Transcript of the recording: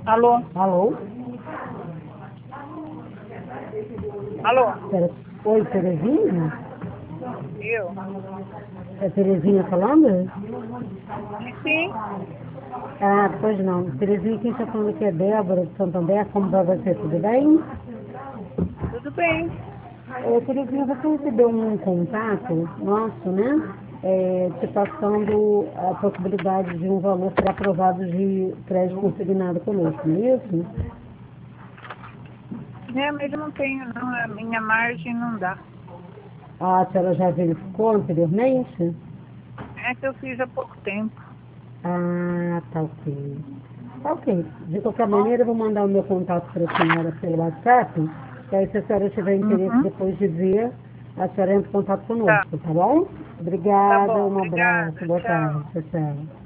Alô? Alô? Alô? Oi, Terezinha? Eu? É Terezinha falando? Sim, Ah, pois não. Terezinha, quem está falando aqui é Débora de Santander. Como vai você? Tudo bem? tudo bem. Terezinha, você recebeu um contato nosso, né? Te passando a possibilidade de um valor ser aprovado de crédito consignado conosco, não é isso? É, mas eu não tenho, não. A minha margem não dá. A senhora já verificou anteriormente? É que eu fiz há pouco tempo. Ah, tá ok. Tá ok. De qualquer Tá bom? maneira, eu vou mandar o meu contato para a senhora pelo WhatsApp. E aí, se a senhora tiver interesse Uhum. depois de ver, a senhora entra em contato Tá, conosco, tá bom? tá Obrigada, bom. um abraço, Obrigada. boa tarde, Tchau. tchau, tchau.